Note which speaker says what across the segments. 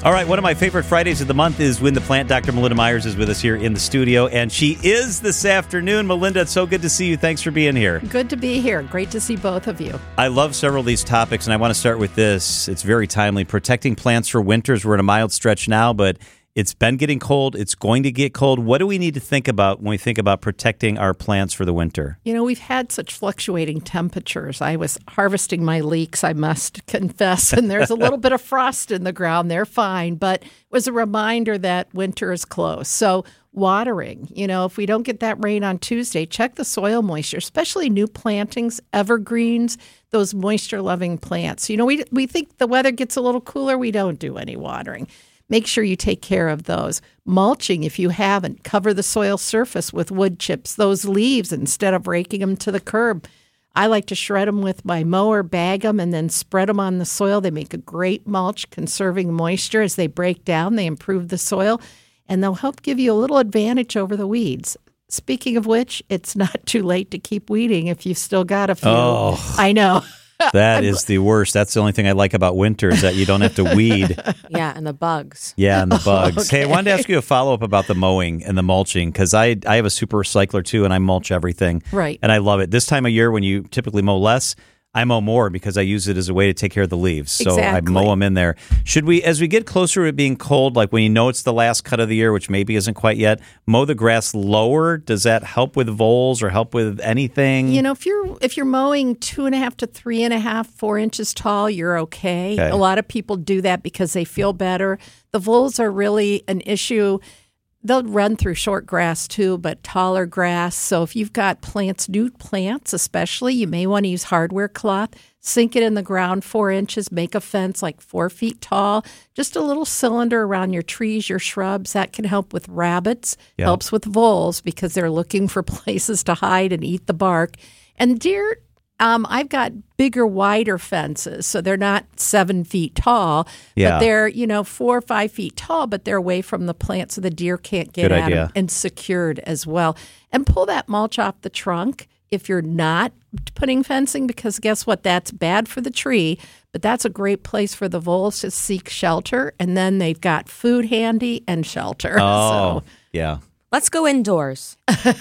Speaker 1: All right, one of my favorite Fridays of the month is when the plant Dr. Melinda Myers is with us here in the studio, and she is this afternoon. Melinda, it's so good to see you. Thanks for being here.
Speaker 2: Good to be here. Great to see both of you.
Speaker 1: I love several of these topics, and I want to start with this. It's very timely. Protecting plants for winters. We're in a mild stretch now, but it's been getting cold. It's going to get cold. What do we need to think about when we think about protecting our plants for the winter?
Speaker 2: You know, we've had such fluctuating temperatures. I was harvesting my leeks, I must confess, and there's a little bit of frost in the ground. They're fine, but it was a reminder that winter is close. So watering, if we don't get that rain on Tuesday, check the soil moisture, especially new plantings, evergreens, those moisture-loving plants. We think the weather gets a little cooler. We don't do any watering. Make sure you take care of those. Mulching, if you haven't, cover the soil surface with wood chips, those leaves, instead of raking them to the curb. I like to shred them with my mower, bag them, and then spread them on the soil. They make a great mulch, conserving moisture. As they break down, they improve the soil, and they'll help give you a little advantage over the weeds. Speaking of which, it's not too late to keep weeding if you've still got a few.
Speaker 1: Oh.
Speaker 2: I know.
Speaker 1: That is the worst. That's the only thing I like about winter is that you don't have to weed.
Speaker 3: Yeah, and the bugs.
Speaker 1: Yeah, and the bugs.
Speaker 2: Okay.
Speaker 1: Hey, I wanted to ask you a follow-up about the mowing and the mulching because I have a super recycler too, and I mulch everything.
Speaker 2: Right.
Speaker 1: And I love it. This time of year when you typically mow less, I mow more because I use it as a way to take care of the leaves. So
Speaker 2: Exactly.
Speaker 1: I mow them in there. Should we, as we get closer to it being cold, like when you know it's the last cut of the year, which maybe isn't quite yet, mow the grass lower? Does that help with voles or help with anything?
Speaker 2: If you're mowing 2.5 to 3.5, 4 inches tall, you're okay. A lot of people do that because they feel better. The voles are really an issue. They'll run through short grass too, but taller grass. So if you've got new plants especially, you may want to use hardware cloth, sink it in the ground 4 inches, make a fence like 4 feet tall, just a little cylinder around your trees, your shrubs. That can help with rabbits, helps with voles because they're looking for places to hide and eat the bark. And deer, I've got bigger, wider fences, so they're not 7 feet tall, but they're, 4 or 5 feet tall, but they're away from the plant so the deer can't get at them, and secured as well. And pull that mulch off the trunk if you're not putting fencing, because guess what? That's bad for the tree, but that's a great place for the voles to seek shelter, and then they've got food handy and shelter.
Speaker 1: Oh, yeah.
Speaker 3: Let's go indoors.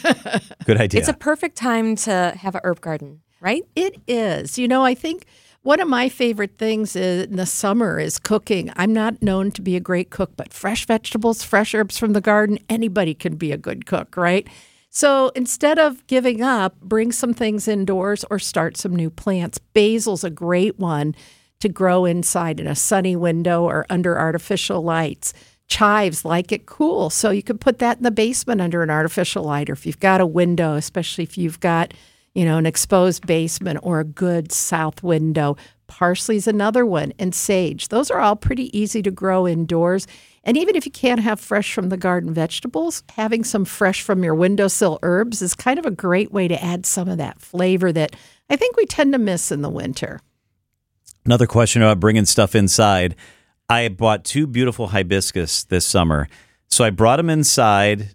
Speaker 1: Good idea.
Speaker 3: It's a perfect time to have a herb garden. Right?
Speaker 2: It is. I think one of my favorite things in the summer is cooking. I'm not known to be a great cook, but fresh vegetables, fresh herbs from the garden, anybody can be a good cook, right? So instead of giving up, bring some things indoors or start some new plants. Basil's a great one to grow inside in a sunny window or under artificial lights. Chives like it cool, so you could put that in the basement under an artificial light, or if you've got a window, especially if you've got an exposed basement or a good south window. Parsley's another one, and sage. Those are all pretty easy to grow indoors. And even if you can't have fresh from the garden vegetables, having some fresh from your windowsill herbs is kind of a great way to add some of that flavor that I think we tend to miss in the winter.
Speaker 1: Another question about bringing stuff inside. I bought 2 beautiful hibiscus this summer. So I brought them inside.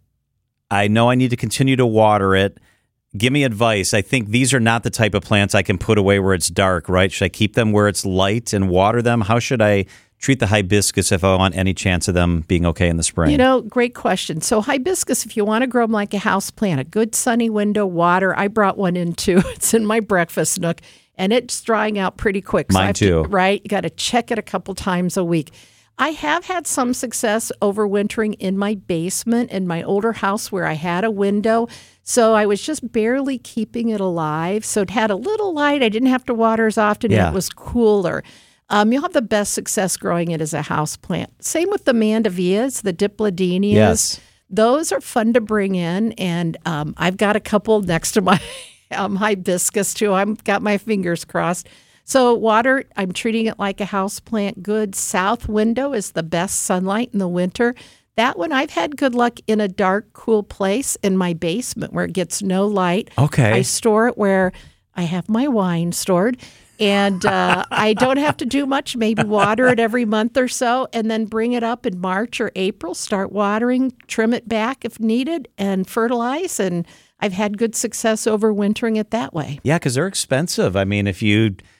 Speaker 1: I know I need to continue to water it. Give me advice. I think these are not the type of plants I can put away where it's dark, right? Should I keep them where it's light and water them? How should I treat the hibiscus if I want any chance of them being okay in the spring?
Speaker 2: Great question. So hibiscus, if you want to grow them like a house plant, a good sunny window, water. I brought one in too. It's in my breakfast nook, and it's drying out pretty quick.
Speaker 1: Mine too.
Speaker 2: Right? You got to check it a couple times a week. I have had some success overwintering in my basement in my older house where I had a window. So I was just barely keeping it alive. So it had a little light. I didn't have to water as often. And it was cooler. You'll have the best success growing it as a house plant. Same with the mandavillas, the dipladenias.
Speaker 1: Yes.
Speaker 2: Those are fun to bring in. And I've got a couple next to my hibiscus too. I've got my fingers crossed. So water, I'm treating it like a house plant. Good south window is the best sunlight in the winter. That one, I've had good luck in a dark, cool place in my basement where it gets no light.
Speaker 1: Okay.
Speaker 2: I store it where I have my wine stored. And I don't have to do much, maybe water it every month or so, and then bring it up in March or April, start watering, trim it back if needed, and fertilize. And I've had good success overwintering it that way.
Speaker 1: Yeah, because they're expensive. I mean, if you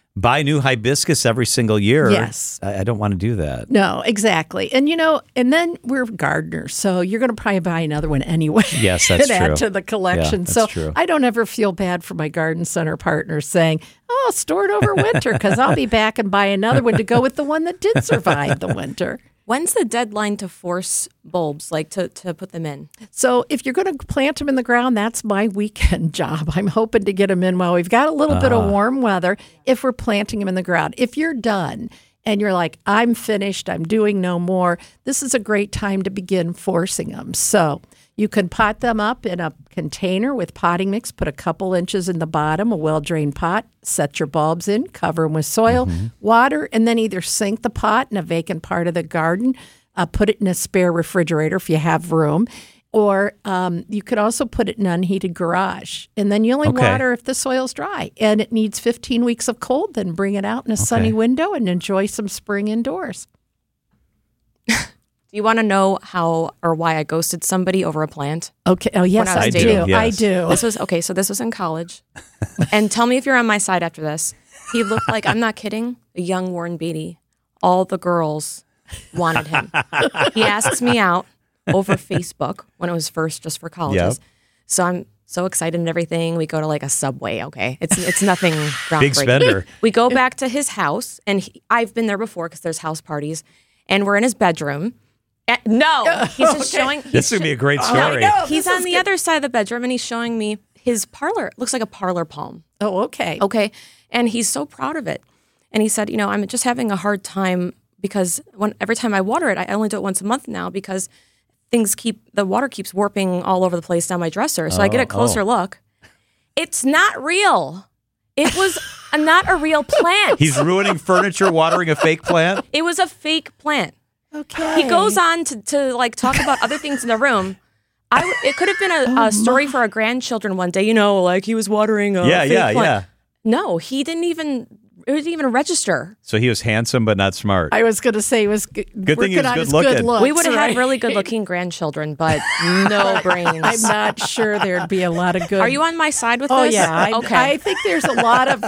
Speaker 1: buy new hibiscus every single year.
Speaker 2: Yes.
Speaker 1: I don't want to do that.
Speaker 2: No, exactly. And, and then we're gardeners, so you're going to probably buy another one anyway.
Speaker 1: Yes, that's
Speaker 2: and
Speaker 1: true.
Speaker 2: add to the collection.
Speaker 1: Yeah, that's
Speaker 2: so
Speaker 1: true.
Speaker 2: I don't ever feel bad for my garden center partners saying, oh, store it over winter because I'll be back and buy another one to go with the one that did survive the winter.
Speaker 3: When's the deadline to force bulbs, like to put them in?
Speaker 2: So if you're going to plant them in the ground, that's my weekend job. I'm hoping to get them in while we've got a little bit of warm weather if we're planting them in the ground. If you're done and you're like, I'm finished, I'm doing no more, this is a great time to begin forcing them. So you can pot them up in a container with potting mix, put a couple inches in the bottom, a well-drained pot, set your bulbs in, cover them with soil, water, and then either sink the pot in a vacant part of the garden, put it in a spare refrigerator if you have room, or you could also put it in an unheated garage. And then you only water if the soil's dry and it needs 15 weeks of cold, then bring it out in a sunny window and enjoy some spring indoors.
Speaker 3: Do you want to know how or why I ghosted somebody over a plant?
Speaker 2: Okay. Oh, yes, I do.
Speaker 1: Yes.
Speaker 2: I do.
Speaker 3: So this was in college. And tell me if you're on my side after this. He looked like, I'm not kidding, a young Warren Beatty. All the girls wanted him. He asks me out over Facebook when it was first just for colleges.
Speaker 1: Yep.
Speaker 3: So I'm so excited and everything. We go to like a Subway, okay? It's nothing groundbreaking.
Speaker 1: Big spender.
Speaker 3: We go back to his house, and I've been there before because there's house parties, and we're in his bedroom. No, he's just showing.
Speaker 1: This would be a great story.
Speaker 3: He's on the other side of the bedroom, and he's showing me his parlor. It looks like a parlor palm.
Speaker 2: Oh, okay.
Speaker 3: Okay. And he's so proud of it. And he said, I'm just having a hard time because every time I water it, I only do it once a month now because the water keeps warping all over the place down my dresser. So I get a closer look. It's not real. It was not a real plant.
Speaker 1: He's ruining furniture, watering a fake plant.
Speaker 3: It was a fake plant.
Speaker 2: Okay.
Speaker 3: He goes on to like talk about other things in the room. It could have been a story for our grandchildren one day, like he was watering a fake plant.
Speaker 1: Yeah.
Speaker 3: No, it didn't even register.
Speaker 1: So he was handsome but not smart.
Speaker 2: I was going to say he was
Speaker 1: Good thing he was
Speaker 2: on
Speaker 1: good
Speaker 2: his
Speaker 1: looking.
Speaker 2: good looks.
Speaker 3: We would have
Speaker 2: right?
Speaker 3: had really good-looking grandchildren, but no brains.
Speaker 2: I'm not sure there'd be a lot of good.
Speaker 3: Are you on my side with
Speaker 2: Oh,
Speaker 3: this?
Speaker 2: yeah.
Speaker 3: Okay.
Speaker 2: I think there's a lot of,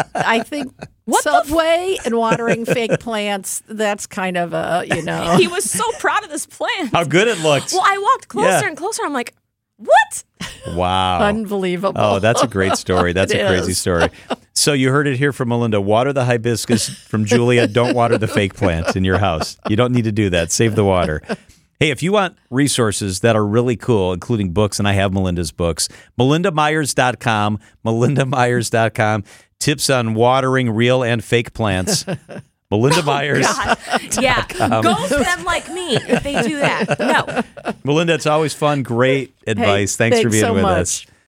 Speaker 2: Subway and watering fake plants, that's kind of a,
Speaker 3: He was so proud of this plant.
Speaker 1: How good it looked.
Speaker 3: Well, I walked closer and closer. I'm like, what?
Speaker 1: Wow.
Speaker 2: Unbelievable.
Speaker 1: Oh, that's a great story. That's a crazy story. So you heard it here from Melinda. Water the hibiscus from Julia. Don't water the fake plants in your house. You don't need to do that. Save the water. Hey, if you want resources that are really cool, including books, and I have Melinda's books, melindamyers.com, melindamyers.com, tips on watering real and fake plants. Melinda Myers.
Speaker 3: Yeah, ghost them like me if they do that. No.
Speaker 1: Melinda, it's always fun. Great advice.
Speaker 2: Hey,
Speaker 1: thanks for being
Speaker 2: so
Speaker 1: with
Speaker 2: much.
Speaker 1: us.